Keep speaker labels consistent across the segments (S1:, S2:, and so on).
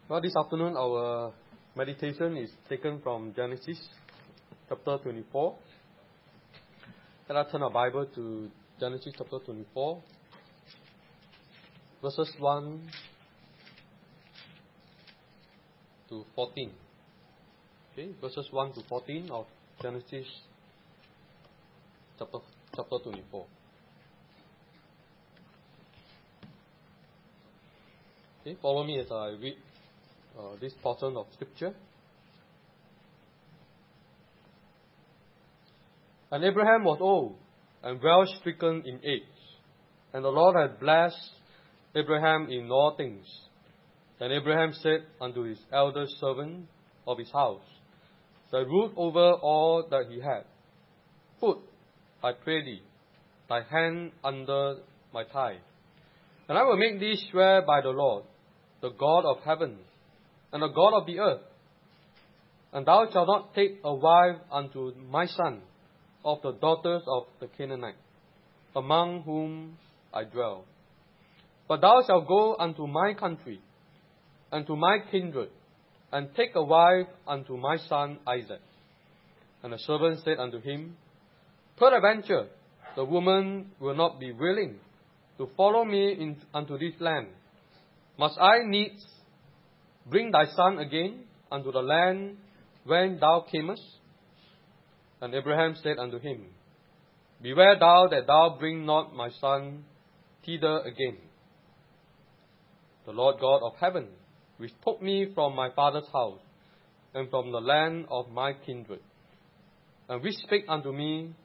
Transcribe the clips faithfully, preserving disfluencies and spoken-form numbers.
S1: Well, this afternoon our meditation is taken from Genesis chapter twenty-four. Let us turn our Bible to Genesis chapter twenty-four, verses one to fourteen. Okay, verses one to fourteen of Genesis chapter, chapter twenty-four. Okay, follow me as I read uh, this portion of Scripture. And Abraham was old and well stricken in age, and the Lord had blessed Abraham in all things. Then Abraham said unto his eldest servant of his house, that ruled over all that he had, Put, I pray thee, thy hand under my thigh, and I will make thee swear by the Lord, the God of heaven, and the God of the earth, and thou shalt not take a wife unto my son of the daughters of the Canaanites, among whom I dwell. But thou shalt go unto my country, and to my kindred, and take a wife unto my son Isaac. And the servant said unto him, Peradventure the woman will not be willing to follow me in, unto this land. Must I needs bring thy son again unto the land when thou camest? And Abraham said unto him, Beware thou that thou bring not my son thither again. The Lord God of heaven, which took me from my father's house, and from the land of my kindred, and which spake unto me,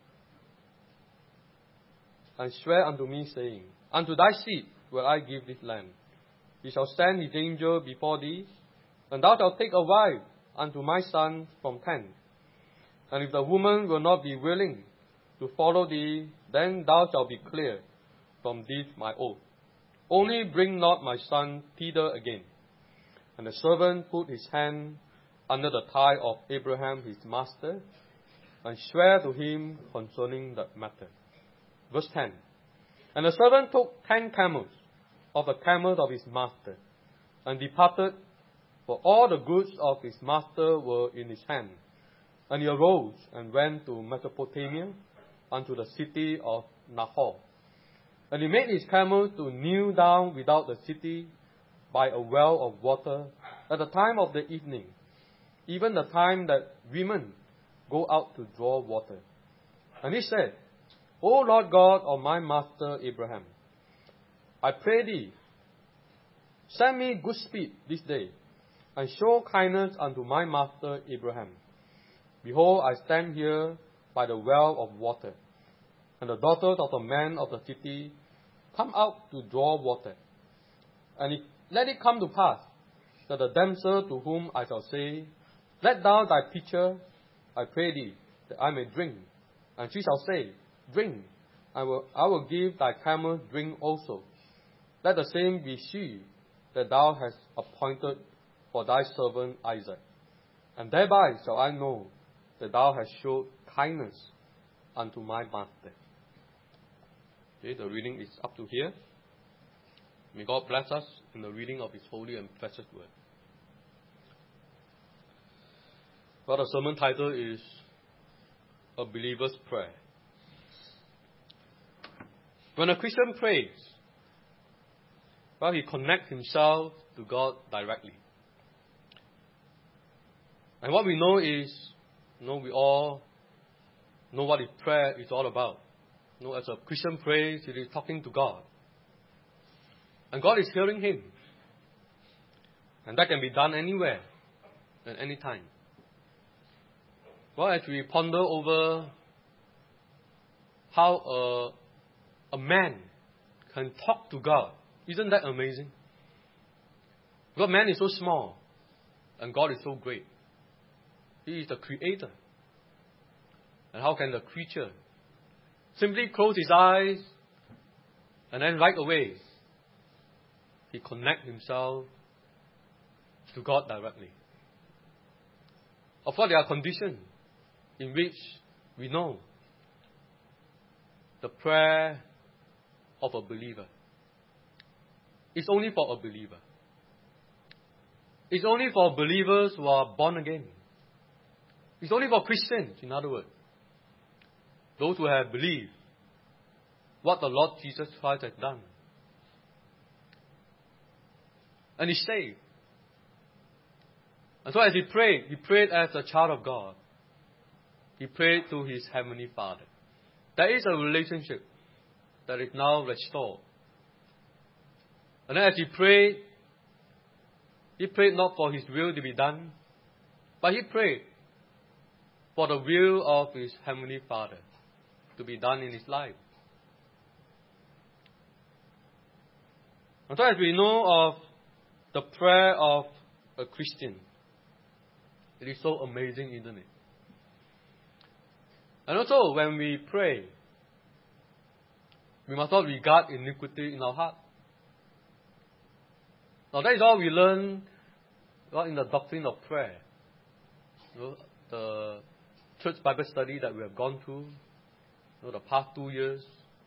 S1: and swear unto me, saying, Unto thy seed will I give this land. He shall send his angel before thee, and thou shalt take a wife unto my son from thence. And if the woman will not be willing to follow thee, then thou shalt be clear from this my oath. Only bring not my son thither again. And the servant put his hand under the thigh of Abraham his master, and sware to him concerning that matter. Verse ten. And the servant took ten camels of the camels of his master, and departed, for all the goods of his master were in his hand. And he arose and went to Mesopotamia, unto the city of Nahor. And he made his camels to kneel down without the city by a well of water at the time of the evening, even the time that women go out to draw water. And he said, O Lord God of my master Abraham, I pray thee, send me good speed this day, and show kindness unto my master Abraham. Behold, I stand here by the well of water, and the daughters of the men of the city come out to draw water. And it, let it come to pass that the damsel to whom I shall say, Let down thy pitcher, I pray thee, that I may drink. And she shall say, Drink, I will, I will give thy camel drink also. Let the same be she that thou hast appointed for thy servant Isaac. And thereby shall I know that thou hast showed kindness unto my master. Okay, the reading is up to here. May God bless us in the reading of His holy and precious word. Well, the sermon title is A Believer's Prayer. When a Christian prays, well, he connects himself to God directly. And what we know is, you know, we all know what his prayer is all about. You know, as a Christian prays, he is talking to God. And God is hearing him. And that can be done anywhere, at any time. Well, as we ponder over how a, a man can talk to God, isn't that amazing? God, man is so small, and God is so great. He is the creator. And how can the creature simply close his eyes and then right away he connect himself to God directly? Of course, there are conditions in which we know the prayer of a believer. It's only for a believer. It's only for believers who are born again. It's only for Christians, in other words. Those who have believed what the Lord Jesus Christ has done. And He's saved. And so as He prayed, He prayed as a child of God. He prayed to His Heavenly Father. There is a relationship that is now restored. And then as He prayed, He prayed not for His will to be done, but He prayed for the will of His Heavenly Father to be done in His life. And so as we know of the prayer of a Christian, it is so amazing, isn't it? And also, when we pray, we must not regard iniquity in our heart. Now, that is all we learn well, in the doctrine of prayer. You know, the church Bible study that we have gone through you know, the past two years.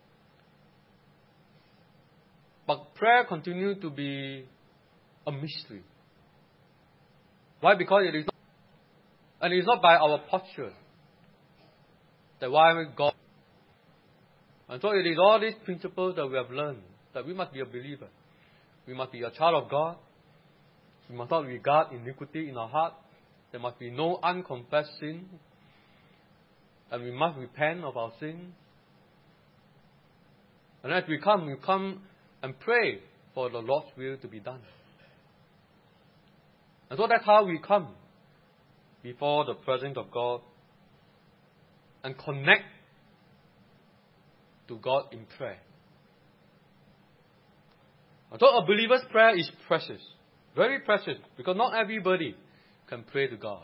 S1: But prayer continues to be a mystery. Why? Because it is not, and it is not by our posture that why God. And so it is all these principles that we have learned, that we must be a believer. We must be a child of God. We must not regard iniquity in our heart. There must be no unconfessed sin. And we must repent of our sin. And as we come, we come and pray for the Lord's will to be done. And so that's how we come before the presence of God and connect to God in prayer. And so a believer's prayer is precious, very precious, because not everybody can pray to God.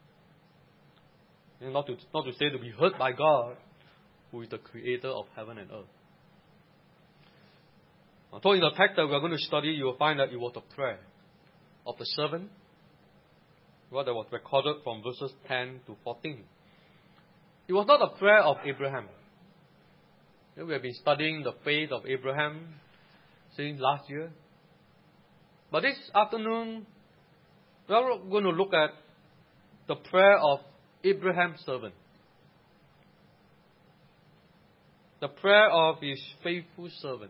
S1: And not to, not to say to be heard by God, who is the creator of heaven and earth. So in the text that we are going to study, you will find that it was a prayer of the servant, well, that was recorded from verses ten to fourteen. It was not a prayer of Abraham. We have been studying the faith of Abraham since last year. But this afternoon, we are going to look at the prayer of Abraham's servant. The prayer of his faithful servant.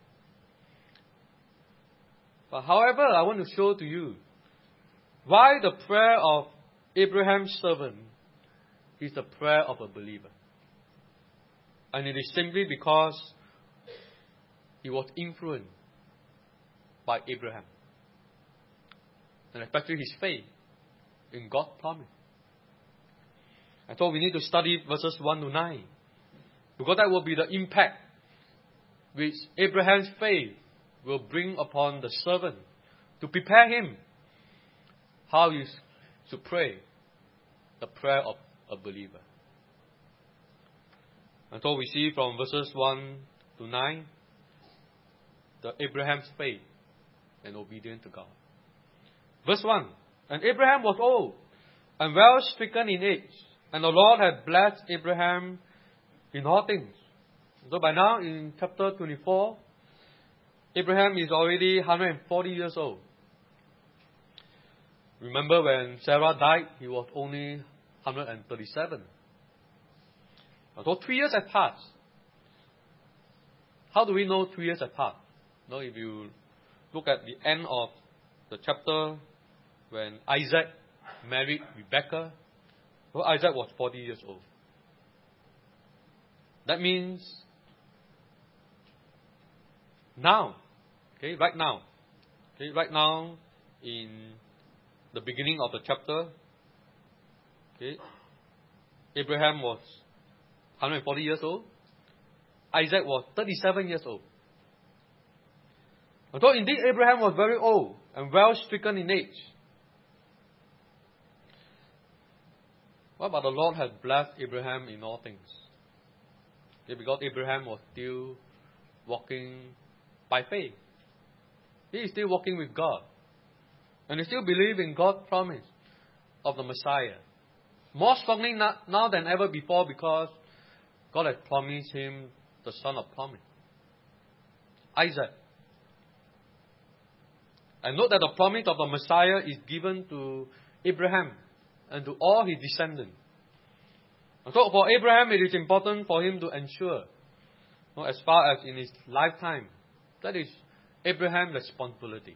S1: But however, I want to show to you why the prayer of Abraham's servant is the prayer of a believer. And it is simply because he was influenced by Abraham. And especially his faith in God's promise. And so we need to study verses one to nine. Because that will be the impact which Abraham's faith will bring upon the servant to prepare him how he should pray the prayer of a believer. And so we see from verses one to nine the Abraham's faith and obedience to God. Verse one, and Abraham was old and well stricken in age, and the Lord had blessed Abraham in all things. So by now in chapter twenty-four, Abraham is already one hundred forty years old. Remember when Sarah died, he was only one hundred thirty-seven. So three years have passed. How do we know three years have passed? You know, if you look at the end of the chapter when Isaac married Rebekah, well, Isaac was forty years old. That means now, okay, right now, okay, right now in the beginning of the chapter, okay, Abraham was one hundred forty years old. Isaac was thirty-seven years old. Although indeed Abraham was very old and well stricken in age. What about the Lord had blessed Abraham in all things? Okay, because Abraham was still walking by faith. He is still walking with God. And he still believes in God's promise of the Messiah. More strongly now than ever before, because God has promised him the son of promise, Isaac. And note that the promise of the Messiah is given to Abraham and to all his descendants. So for Abraham, it is important for him to ensure, you know, as far as in his lifetime, that is Abraham's responsibility.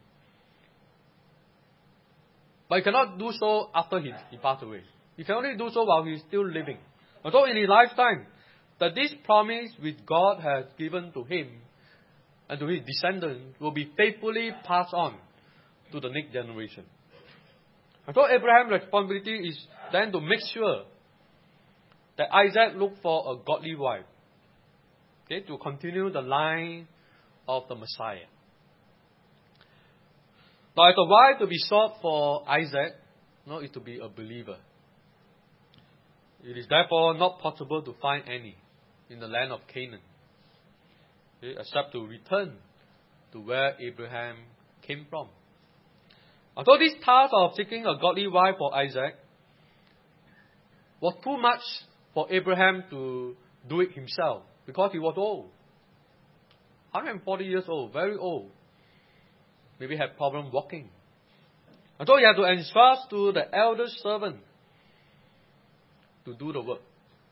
S1: But he cannot do so after he, he passed away. He can only do so while he is still living. And so in his lifetime, that this promise which God has given to him and to his descendants will be faithfully passed on to the next generation. And so Abraham's responsibility is then to make sure that Isaac looked for a godly wife, okay, to continue the line of the Messiah. Now, as a wife to be sought for Isaac, no, is to be a believer. It is therefore not possible to find any in the land of Canaan, okay, except to return to where Abraham came from. Although this task of seeking a godly wife for Isaac was too much for Abraham to do it himself, because he was old. one hundred forty years old, very old. Maybe had problem walking. And so he had to entrust to the eldest servant to do the work.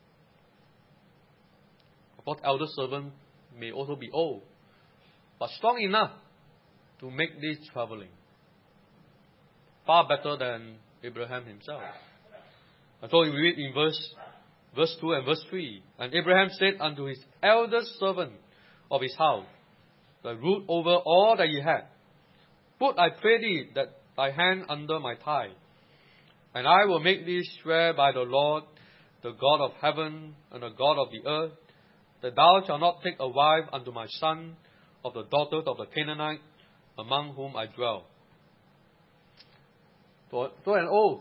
S1: Of course, elder servant may also be old, but strong enough to make this traveling. Far better than Abraham himself. And so we read in verse, verse two and verse three. And Abraham said unto his eldest servant of his house, that ruled over all that he had, Put, I pray thee, that thy hand under my thigh, and I will make thee swear by the Lord, the God of heaven and the God of the earth, that thou shalt not take a wife unto my son of the daughters of the Canaanites, among whom I dwell. So, so an oath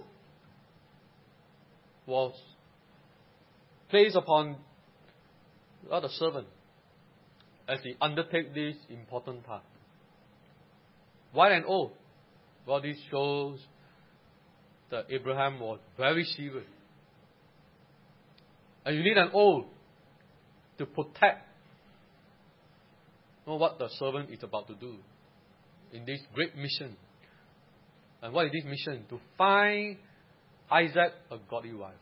S1: was placed upon the servant as he undertake this important task. Why an oath? Well, this shows that Abraham was very serious. And you need an oath to protect, you know, what the servant is about to do in this great mission. And what is this mission? To find Isaac a godly wife.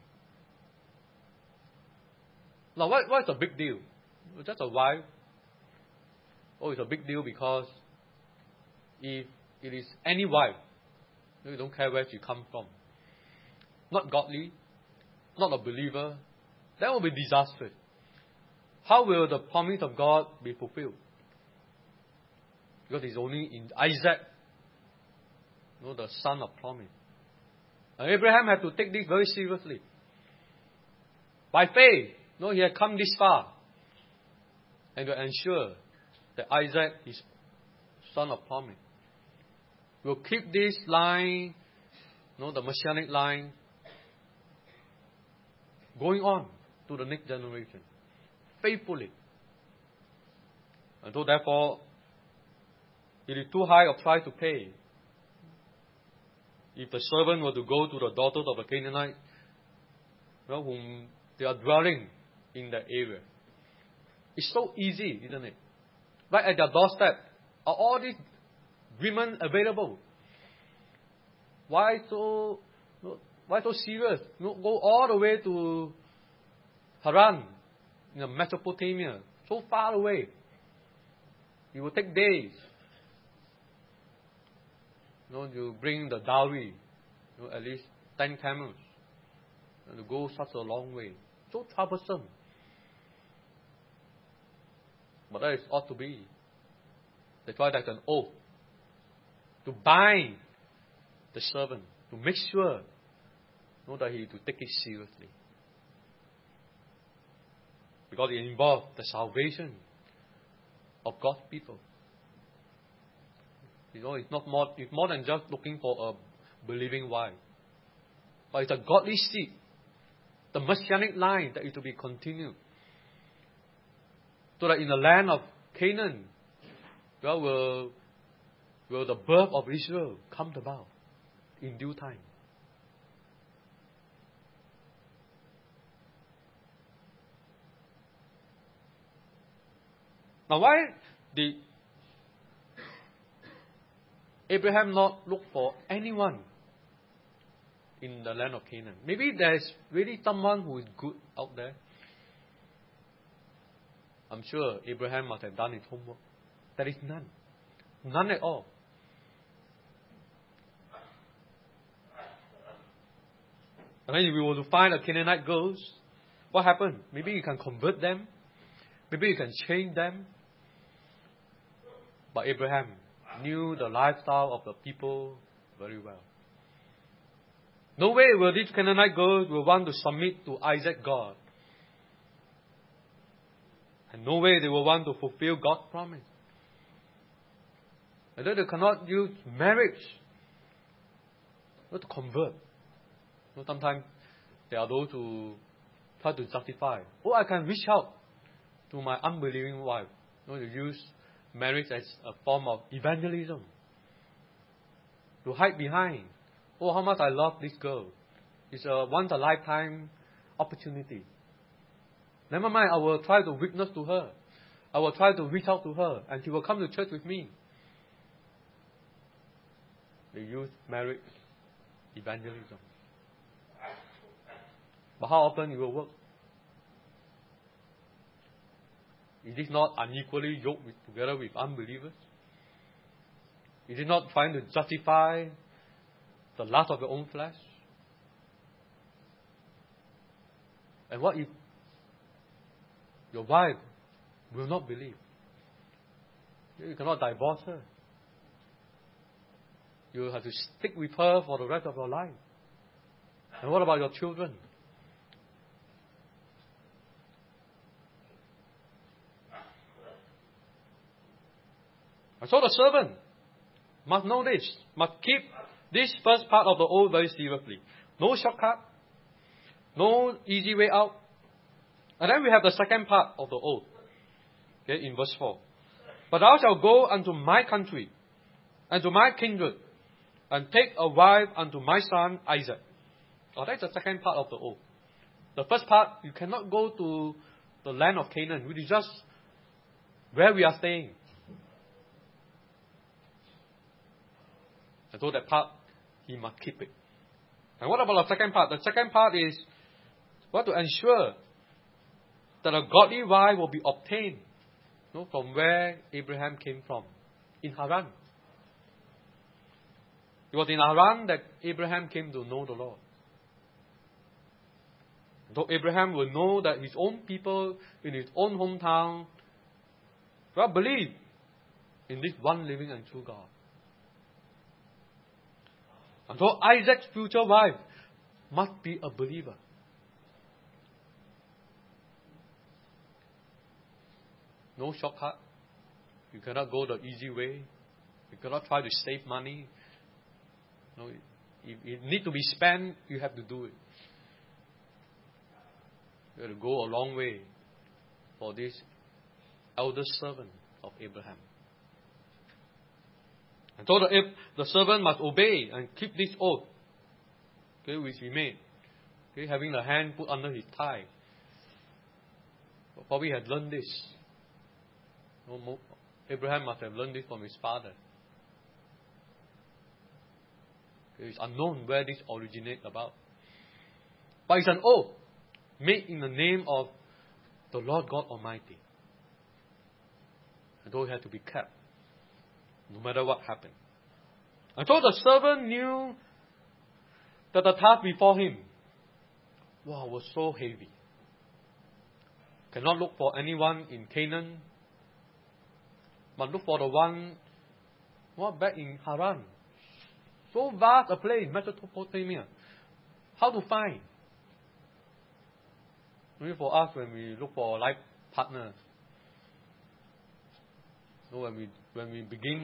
S1: Now, what, what is the big deal? Just a wife? Oh, it's a big deal because if it is any wife, you don't care where she comes from, not godly, not a believer, that will be disastrous. How will the promise of God be fulfilled? Because it's only in Isaac, you know, the son of promise. And Abraham had to take this very seriously. By faith, you know, he had come this far, and to ensure that Isaac, his son of promise, will keep this line, you know, the messianic line, going on to the next generation, faithfully. And so therefore, it is too high a price to pay if the servant were to go to the daughters of the Canaanites, you know, whom they are dwelling in that area. It's so easy, isn't it? Right at their doorstep are all these women available. Why so? Why so serious? Go all the way to Haran, in Mesopotamia, so far away. It will take days. You know, you bring the dowry, you know, at least ten camels, and to go such a long way, so troublesome. But that is ought to be. That's why there's an oath to bind the servant, to make sure, you know, that he to take it seriously, because it involves the salvation of God's people. You know, it's not more. It's more than just looking for a believing wife, but it's a godly seed, the messianic line that is to be continued, so that in the land of Canaan, well, will will the birth of Israel come about in due time. Now, why did Abraham not look for anyone in the land of Canaan? Maybe there's really someone who is good out there. I'm sure Abraham must have done his homework. There is none. None at all. And then if we were to find a Canaanite girls, what happened? Maybe you can convert them. Maybe you can change them. But Abraham knew the lifestyle of the people very well. No way will these Canaanite girls will want to submit to Isaac God. And no way they will want to fulfill God's promise. And then they cannot use marriage not to convert. You know, sometimes there are those who try to justify. Oh, I can reach out to my unbelieving wife. You know, to use marriage as a form of evangelism. To hide behind. Oh, how much I love this girl. It's a once a lifetime opportunity. Never mind, I will try to witness to her. I will try to reach out to her, and she will come to church with me. They use marriage evangelism. But how often it will work? Is it not unequally yoked with, together with unbelievers? Is it not trying to justify the lust of your own flesh? And what if your wife will not believe? You cannot divorce her. You have to stick with her for the rest of your life. And what about your children? And so the servant must know this, must keep this first part of the oath very seriously. No shortcut, no easy way out. And then we have the second part of the oath. Okay, in verse four. But thou shalt go unto my country, and to my kindred, and take a wife unto my son Isaac. Oh, that's the second part of the oath. The first part, you cannot go to the land of Canaan, which is just where we are staying. And so that part, he must keep it. And what about the second part? The second part is what to ensure that a godly wife will be obtained, you know, from where Abraham came from, in Haran. It was in Haran that Abraham came to know the Lord. So Abraham will know that his own people in his own hometown will believe in this one living and true God. And so Isaac's future wife must be a believer. No shortcut. You cannot go the easy way. You cannot try to save money. No, if it needs to be spent, you have to do it. You have to go a long way for this elder servant of Abraham. And so the, the servant must obey and keep this oath, okay, which he made. Okay, having the hand put under his thigh. Probably had learned this. Abraham must have learned this from his father. Okay, it's unknown where this originates about. But it's an oath made in the name of the Lord God Almighty. And so it had to be kept, no matter what happened. And so the servant knew that the task before him, wow, was so heavy. Cannot look for anyone in Canaan, but look for the one, well, back in Haran. So vast a place, Mesopotamia. How to find? Maybe for us, when we look for a life partner, you know, when we when we begin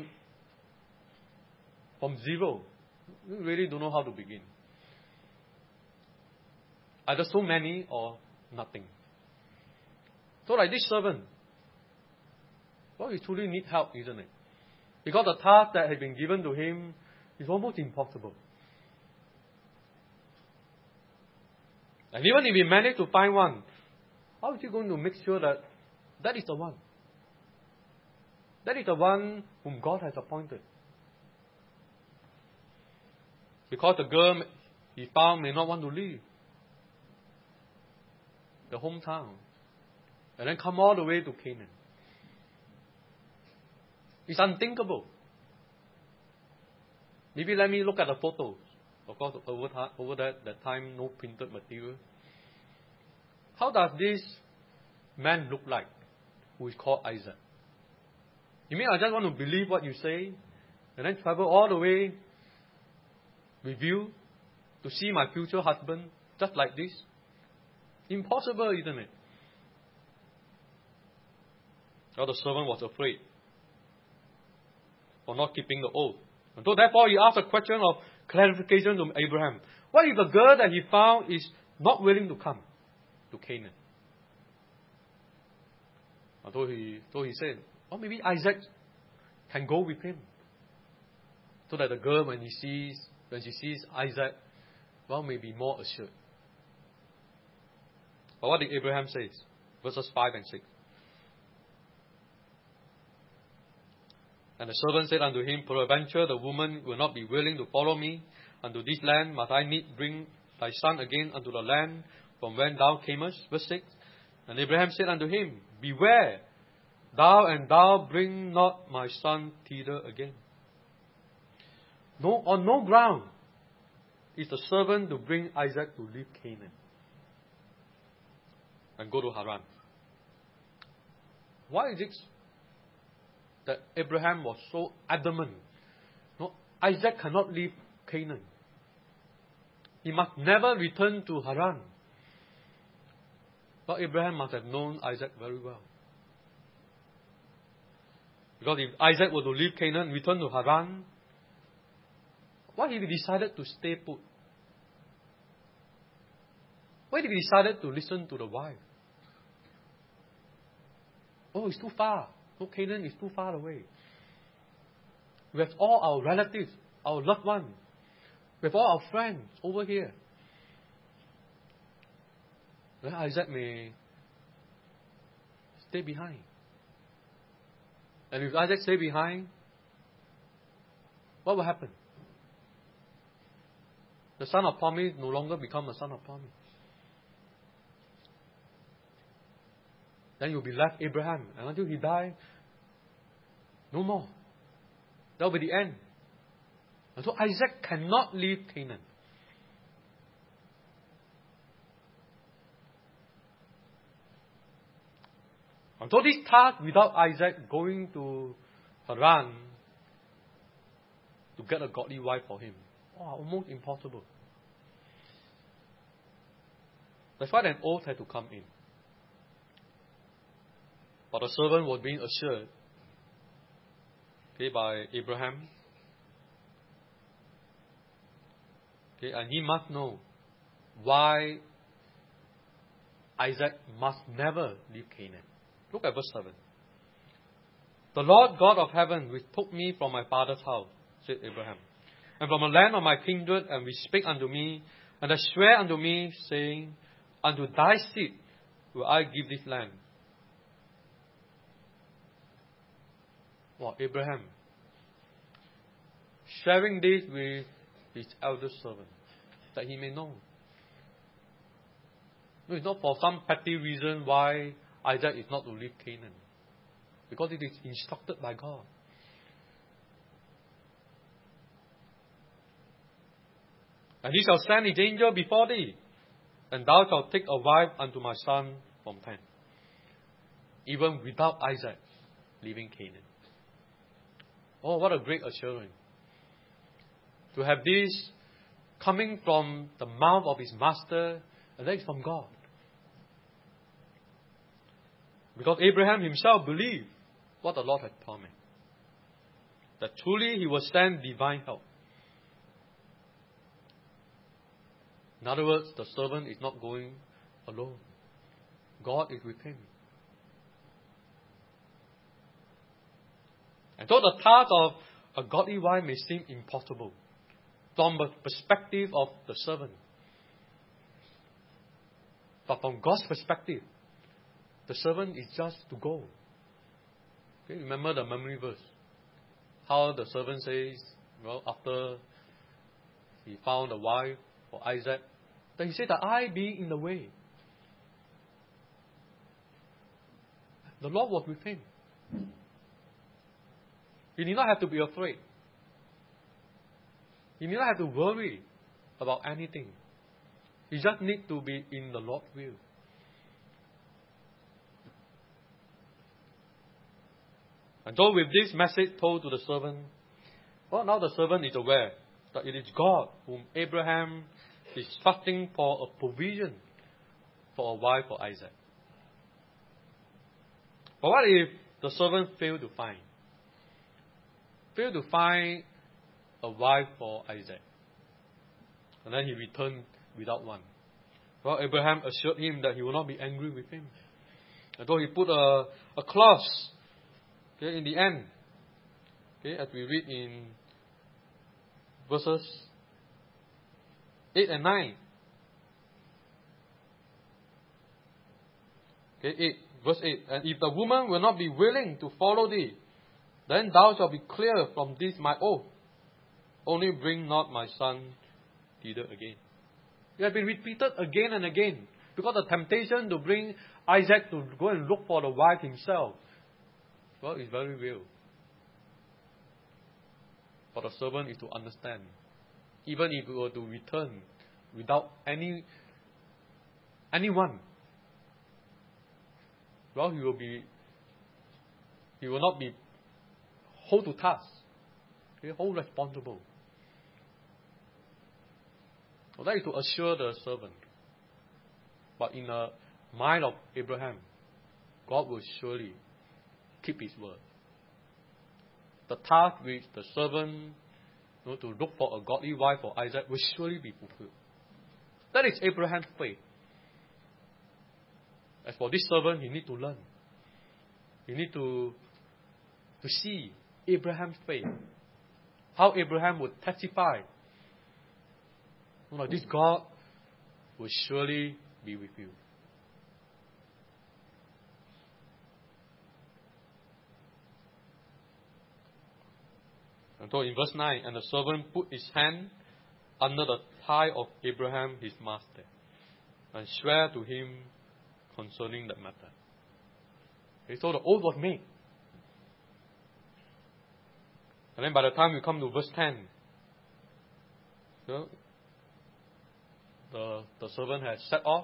S1: from zero, we really don't know how to begin. Either so many or nothing. So like this servant, well, he truly needs help, isn't it? Because the task that had been given to him is almost impossible. And even if he managed to find one, how is he going to make sure that that is the one? That is the one whom God has appointed. Because the girl he found may not want to leave the hometown and then come all the way to Canaan. It's unthinkable. Maybe let me look at the photos. Of course, over, over that, that time, no printed material. How does this man look like who is called Isaac? You mean I just want to believe what you say and then travel all the way with you to see my future husband just like this? Impossible, isn't it? Well, the servant was afraid for not keeping the oath. And so therefore he asked a question of clarification to Abraham. What if the girl that he found is not willing to come to Canaan? And so he, so he said, or maybe Isaac can go with him. So that the girl, when he sees, when she sees Isaac, well, may be more assured. But what did Abraham say? Verses five and six. And the servant said unto him, Peradventure the woman will not be willing to follow me unto this land. Must I need bring thy son again unto the land from whence thou camest? Verse six. And Abraham said unto him, Beware, thou and thou bring not my son thither again. No, on no ground is the servant to bring Isaac to leave Canaan and go to Haran. Why is it that Abraham was so adamant? No, Isaac cannot leave Canaan. He must never return to Haran. But Abraham must have known Isaac very well. Because if Isaac were to leave Canaan, return to Haran, what if he decided to stay put? What if he decided to listen to the wife? Oh, it's too far. No, Canaan is too far away. We have all our relatives, our loved ones. We have all our friends over here. Then Isaac may stay behind. And if Isaac stay behind, what will happen? The son of promise no longer become a son of promise. Then you'll be left Abraham. And until he dies, no more. That will be the end. And so Isaac cannot leave Canaan. And so this task without Isaac going to Haran to get a godly wife for him, oh, almost impossible. That's why an oath had to come in. But the servant was being assured, okay, by Abraham. Okay, and he must know why Isaac must never leave Canaan. Look at verse seven. The Lord God of heaven, which took me from my father's house, said Abraham, and from the land of my kindred, and which spake unto me, and has swear unto me, saying, Unto thy seed will I give this land. Well, Abraham, sharing this with his eldest servant, that he may know. No, it's not for some petty reason why Isaac is not to leave Canaan. Because it is instructed by God. And he shall send his angel before thee, and thou shalt take a wife unto my son from thence, even without Isaac leaving Canaan. Oh, what a great assurance. To have this coming from the mouth of his master, and that is from God. Because Abraham himself believed what the Lord had promised. That truly he will send divine help. In other words, the servant is not going alone. God is with him. And so the task of a godly wife may seem impossible from the perspective of the servant. But from God's perspective, the servant is just to go. Okay, remember the memory verse. How the servant says, well, after he found a wife for Isaac, then he said that I be in the way. The Lord was with him. He did not have to be afraid. He did not have to worry about anything. He just need to be in the Lord's will. And so with this message told to the servant, well, now the servant is aware that it is God whom Abraham is trusting for a provision for a wife for Isaac. But what if the servant failed to find? Failed to find a wife for Isaac. And then he returned without one. Well, Abraham assured him that he will not be angry with him. And so he put a, a clause, okay, in the end, okay, as we read in verses eight and nine. Okay, eight, verse eight. And if the woman will not be willing to follow thee, then thou shalt be clear from this my oath. Only bring not my son thither again. It has been repeated again and again, because the temptation to bring Isaac to go and look for the wife himself, well, it's very real. For the servant is to understand, even if he were to return without any anyone, well, he will be, he will not be hold to task, okay, hold responsible. Well, that is to assure the servant. But in the mind of Abraham, God will surely keep his word. The task which the servant, you know, to look for a godly wife for Isaac will surely be fulfilled. That is Abraham's faith. As for this servant, he need to learn. He need to, to see Abraham's faith. How Abraham would testify, you know, this God will surely be with you. And so in verse nine, and the servant put his hand under the thigh of Abraham his master, and swear to him concerning that matter. Okay, so the oath was made. And then by the time we come to verse ten, you know, the, the servant has set off.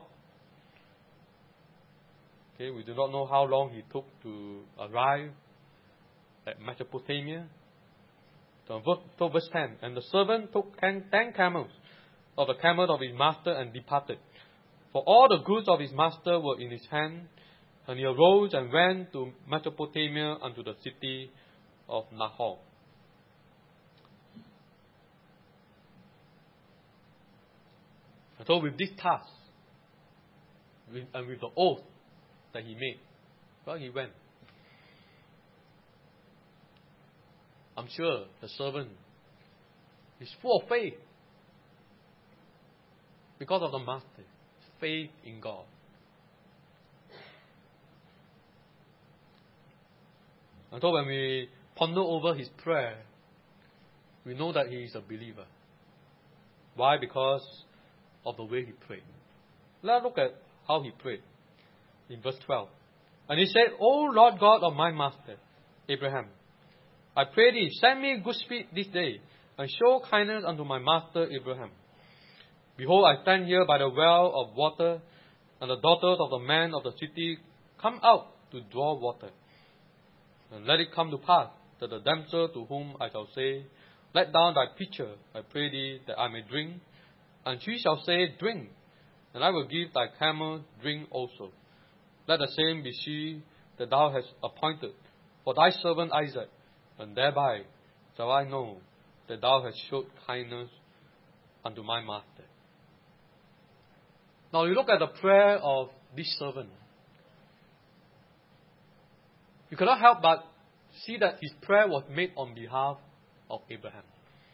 S1: Okay, we do not know how long he took to arrive at Mesopotamia. So, so verse ten, and the servant took ten, ten camels of the camel of his master and departed. For all the goods of his master were in his hand, and he arose and went to Mesopotamia unto the city of Nahor. And so with this task, with, and with the oath that he made, well, he went. I'm sure the servant is full of faith because of the master, faith in God. And so when we ponder over his prayer, we know that he is a believer. Why? Because of the way he prayed. Let's look at how he prayed in verse twelve. And he said, O Lord God of my master, Abraham, I pray thee, send me good speed this day, and show kindness unto my master Abraham. Behold, I stand here by the well of water, and the daughters of the man of the city come out to draw water. And let it come to pass that the damsel to whom I shall say, Let down thy pitcher, I pray thee, that I may drink. And she shall say, Drink, and I will give thy camel drink also. Let the same be she that thou hast appointed for thy servant Isaac, and thereby shall I know that thou hast showed kindness unto my master. Now you look at the prayer of this servant. You cannot help but see that his prayer was made on behalf of Abraham.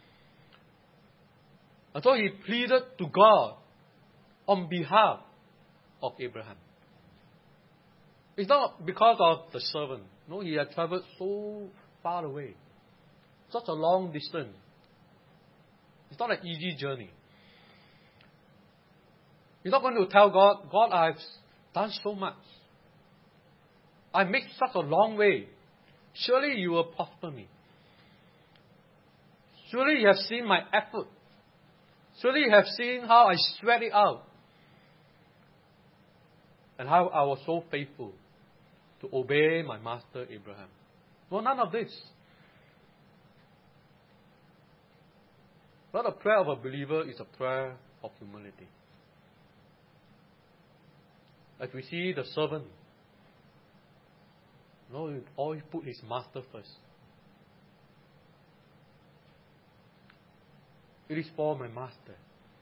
S1: And so he pleaded to God on behalf of Abraham. It's not because of the servant. No, he had traveled so far away, such a long distance. It's not an easy journey. You're not going to tell God, God, I've done so much. I made such a long way. Surely you will prosper me. Surely you have seen my effort. Surely you have seen how I sweat it out. And how I was so faithful to obey my master Abraham. No, none of this. But the prayer of a believer is a prayer of humility. As we see the servant, no, he always put his master first. It is for my master.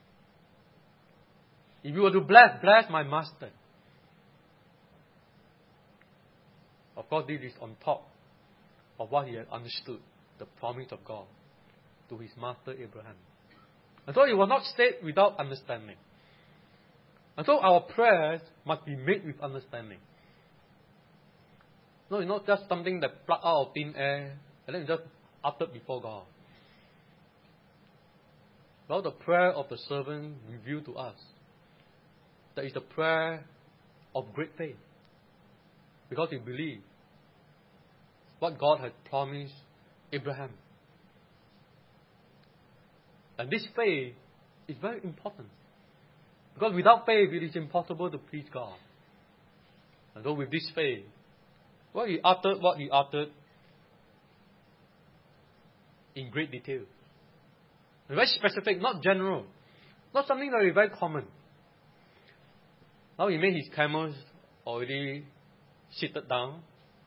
S1: If you were to bless, bless my master. Of course, this is on top of what he had understood, the promise of God to his master Abraham. And so it was not said without understanding. And so our prayers must be made with understanding. No, it's not just something that plucked out of thin air and then just uttered before God. Well, the prayer of the servant revealed to us that is a prayer of great faith. Because he believed what God had promised Abraham. And this faith is very important. Because without faith, it is impossible to please God. And so with this faith, well, he uttered what he uttered in great detail. Very specific, not general. Not something that is very common. Now he made his camels already seated down.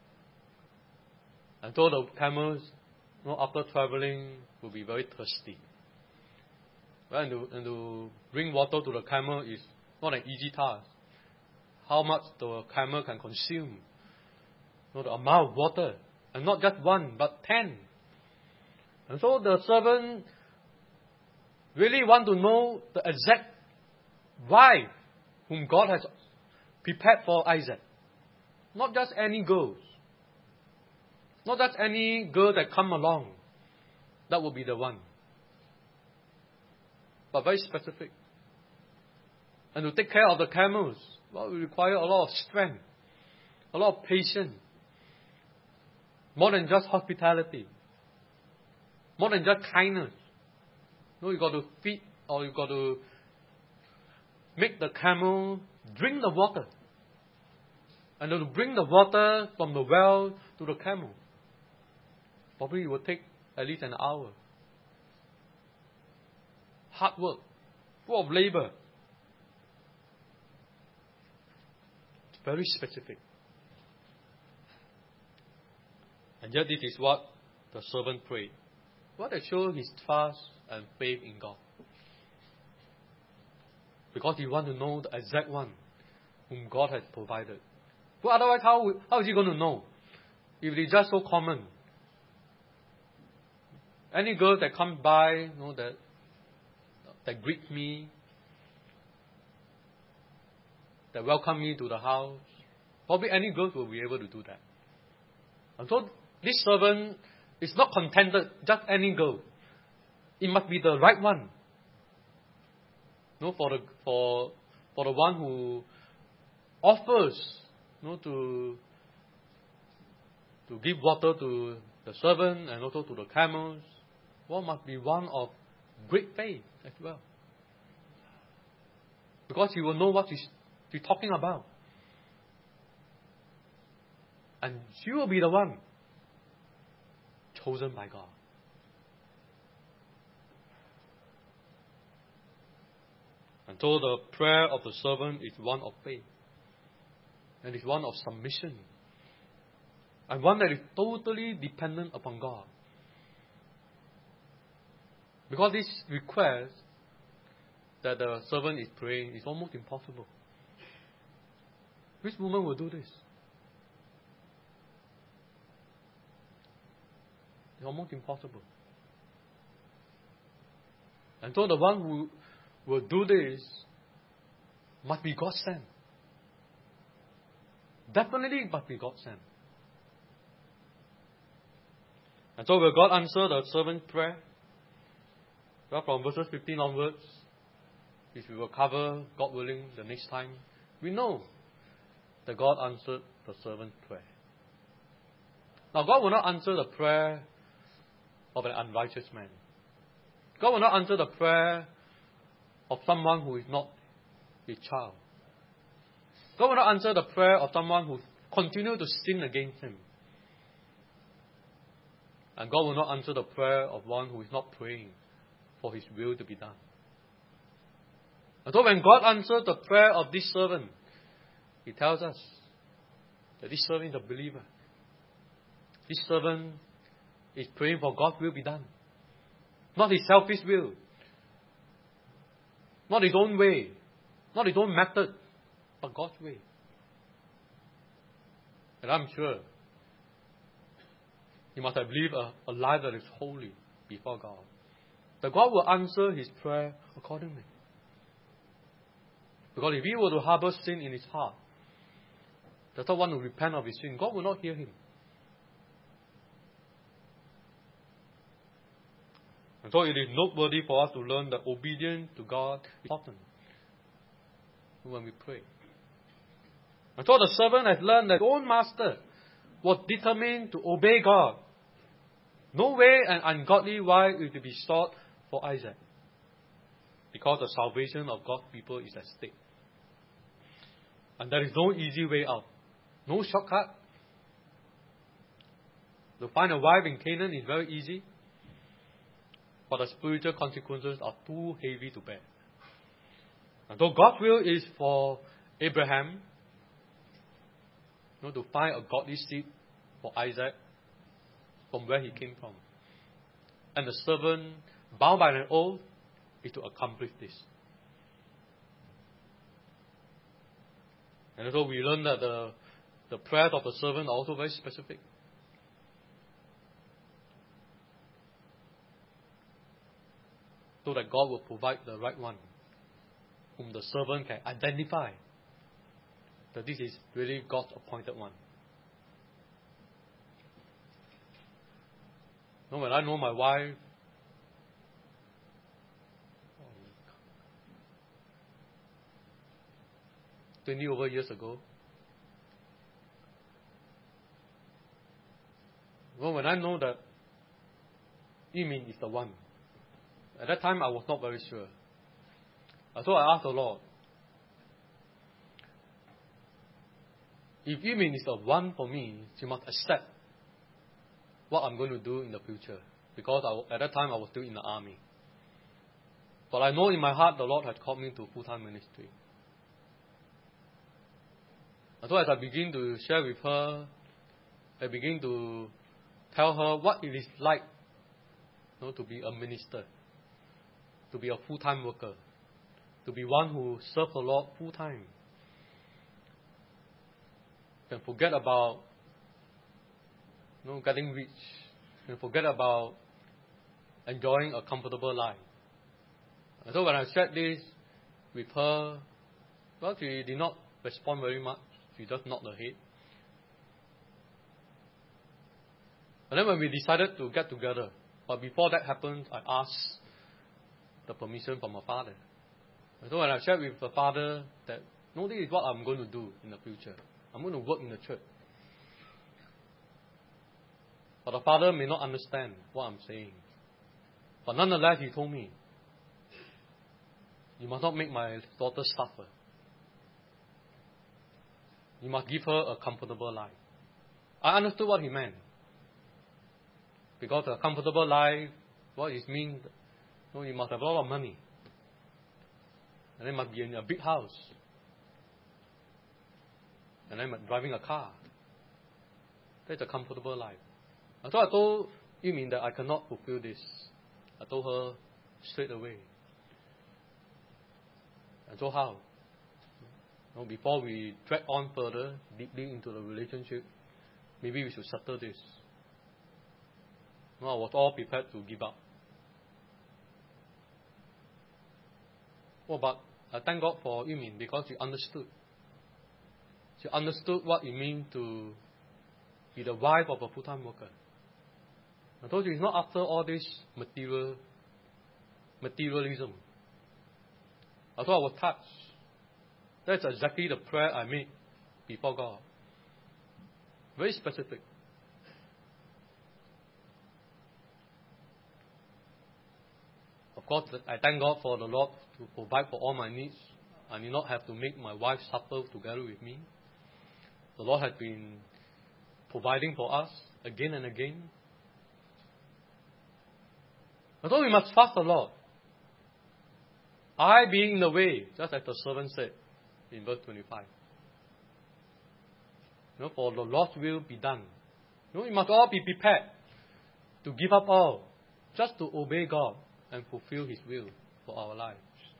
S1: And told the camels, you know, after traveling, will be very thirsty. Well, and, to, and to bring water to the camel is not an easy task. How much the camel can consume. You know, the amount of water. And not just one, but ten. And so the servant really want to know the exact wife whom God has prepared for Isaac. Not just any girls. Not just any girl that come along. That will be the one. But very specific. And to take care of the camels, well, it will require a lot of strength. A lot of patience. More than just hospitality. More than just kindness. No, you got to feed or you got to make the camel drink the water. And to bring the water from the well to the camel. Probably it will take at least an hour. Hard work. Full of labor. It's very specific. And yet this is what the servant prayed. What that shows his trust and faith in God. Because he wants to know the exact one whom God has provided. But otherwise, how, how is he going to know? If it is just so common. Any girl that comes by, you know, that, that greets me, that welcome me to the house, probably any girl will be able to do that. And so this servant is not contented, just any girl. It must be the right one. No, for the for for the one who offers, no, to to give water to the servant and also to the camels. Well, must be one of great faith as well. Because he will know what he's, he's talking about. And she will be the one chosen by God. And so the prayer of the servant is one of faith. And it's one of submission. And one that is totally dependent upon God. Because this request that the servant is praying is almost impossible. Which woman will do this? It's almost impossible. And so the one who will do this must be God sent. Definitely must be God sent. And so will God answer the servant's prayer? Well, from verses fifteen onwards, which we will cover, God willing, the next time, we know that God answered the servant's prayer. Now, God will not answer the prayer of an unrighteous man. God will not answer the prayer of someone who is not his child. God will not answer the prayer of someone who continues to sin against him. And God will not answer the prayer of one who is not praying for his will to be done. And so when God answers the prayer of this servant, he tells us that this servant is a believer. This servant is praying for God's will be done. Not his selfish will. Not his own way. Not his own method. But God's way. And I'm sure he must have lived a, a life that is holy before God. That God will answer his prayer accordingly. Because if he were to harbor sin in his heart, does not want to repent of his sin, God will not hear him. And so it is noteworthy for us to learn that obedience to God is important when we pray. And so the servant has learned that his own master was determined to obey God. No way an ungodly wife is to be sought for Isaac, because the salvation of God's people is at stake. And there is no easy way out. No shortcut. To find a wife in Canaan is very easy, but the spiritual consequences are too heavy to bear. And so God's will is for Abraham, you know, to find a godly seed for Isaac from where he came from. And the servant, bound by an oath, is to accomplish this. And so we learn that the, the prayers of the servant are also very specific. So that God will provide the right one, whom the servant can identify that this is really God's appointed one. You know, when I know my wife, twenty over years ago, well, when I know that Yimin is the one, at that time I was not very sure. So I asked the Lord, if Yimin is the one for me, she must accept what I'm going to do in the future. Because I, at that time I was still in the army. But I know in my heart the Lord had called me to full-time ministry. And so as I begin to share with her, I begin to tell her what it is like, you know, to be a minister, to be a full-time worker, to be one who serves the Lord full-time. Can forget about, you know, getting rich, and forget about enjoying a comfortable life. And so when I shared this with her, well, she did not respond very much. She just nodded her head. And then when we decided to get together, but before that happened, I asked the permission from her father. And so when I shared with her father that, no, this is what I'm going to do in the future. I'm going to work in the church. But the father may not understand what I'm saying. But nonetheless, he told me, you must not make my daughter suffer. You must give her a comfortable life. I understood what he meant. Because a comfortable life, what it means, you know, you must have a lot of money. And then must be in a big house. And then driving a car. That's a comfortable life. And so I told Yimin that I cannot fulfill this. I told her straight away. And so how? You know, before we drag on further, deeply into the relationship, maybe we should settle this. You know, I was all prepared to give up. Well, but I thank God for Yimin because she understood. She understood what it means to be the wife of a full-time worker. I told you, she's not after all this material materialism. I thought I was touched. That's exactly the prayer I made before God. Very specific. Of course, I thank God for the Lord to provide for all my needs. I need not have to make my wife suffer together with me. The Lord has been providing for us again and again. Although we must fast a lot. I being in the way, just as the servant said in verse twenty-five. You know, for the Lord's will be done. You know, we must all be prepared to give up all, just to obey God and fulfill His will for our lives.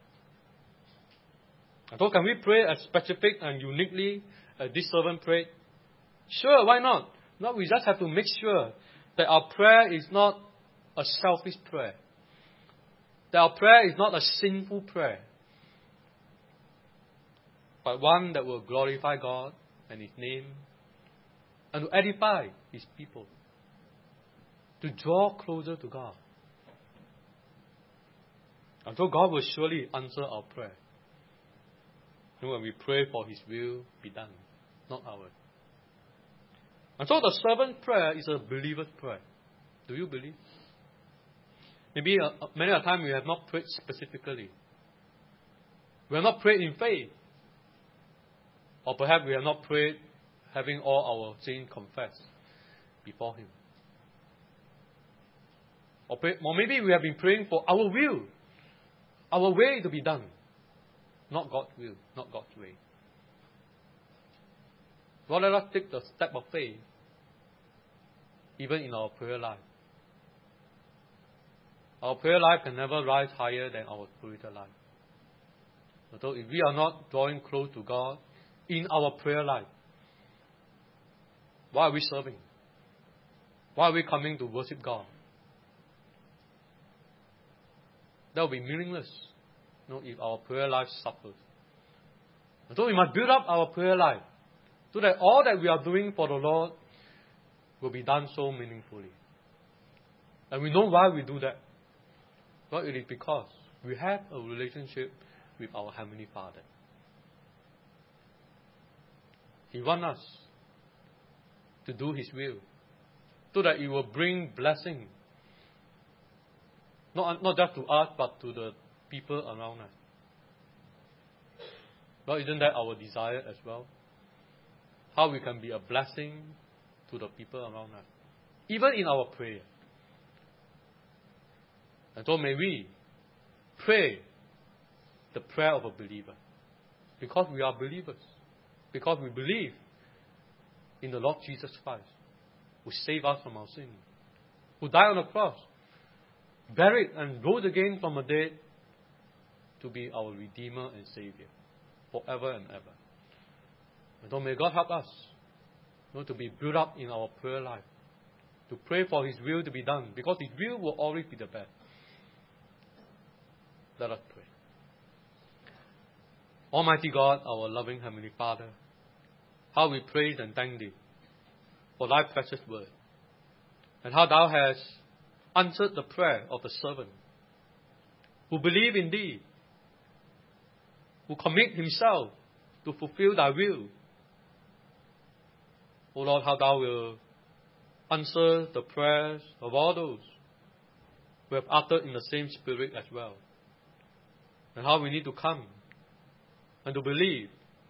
S1: And so can we pray as specific and uniquely as this servant prayed? Sure, why not? No, we just have to make sure that our prayer is not a selfish prayer. That our prayer is not a sinful prayer. But one that will glorify God and His name and to edify His people. To draw closer to God. And so God will surely answer our prayer. And when we pray for His will be done, not ours. And so the servant's prayer is a believer's prayer. Do you believe? Maybe uh, many a time we have not prayed specifically. We have not prayed in faith. Or perhaps we have not prayed having all our sins confessed before Him. Or, pray, or maybe we have been praying for our will, our way to be done. Not God's will, not God's way. God, let us take the step of faith, even in our prayer life. Our prayer life can never rise higher than our spiritual life. So if we are not drawing close to God in our prayer life, why are we serving? Why are we coming to worship God? That will be meaningless, you know, if our prayer life suffers. And so we must build up our prayer life so that all that we are doing for the Lord will be done so meaningfully. And we know why we do that. Well, it is because we have a relationship with our Heavenly Father. He wants us to do His will so that it will bring blessing. Not, not just to us, but to the people around us. Well, isn't that our desire as well? How we can be a blessing to the people around us. Even in our prayer. And so may we pray the prayer of a believer. Because we are believers. Because we believe in the Lord Jesus Christ, who saved us from our sins, who died on the cross, buried and rose again from the dead to be our Redeemer and Savior forever and ever. And so may God help us, you know, to be built up in our prayer life, to pray for His will to be done, because His will will always be the best. Let us pray. Almighty God, our loving Heavenly Father, how we praise and thank Thee for Thy precious word, and how Thou hast answered the prayer of the servant who believe in Thee, who commit himself to fulfill Thy will. O Lord, how Thou will answer the prayers of all those who have uttered in the same spirit as well. And how we need to come and to believe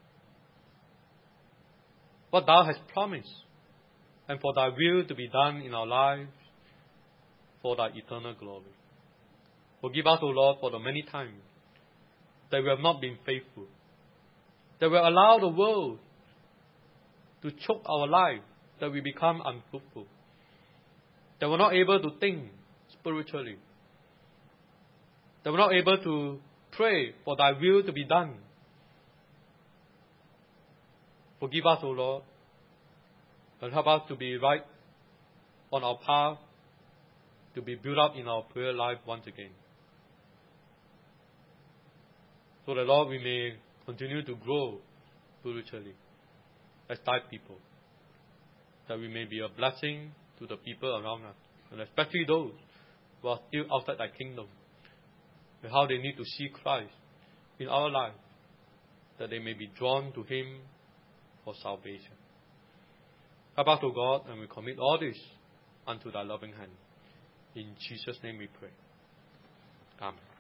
S1: what Thou hast promised, and for Thy will to be done in our lives for Thy eternal glory. Forgive us, O Lord, for the many times that we have not been faithful, that we allow the world to choke our life, that we become unfruitful, that we're not able to think spiritually, that we're not able to pray for Thy will to be done. Forgive us, O Lord, and help us to be right on our path, to be built up in our prayer life once again. So that, Lord, we may continue to grow spiritually as Thy people, that we may be a blessing to the people around us, and especially those who are still outside Thy kingdom, and how they need to see Christ in our life, that they may be drawn to Him for salvation. Help us, O God, and we commit all this unto Thy loving hand. In Jesus' name we pray. Amen.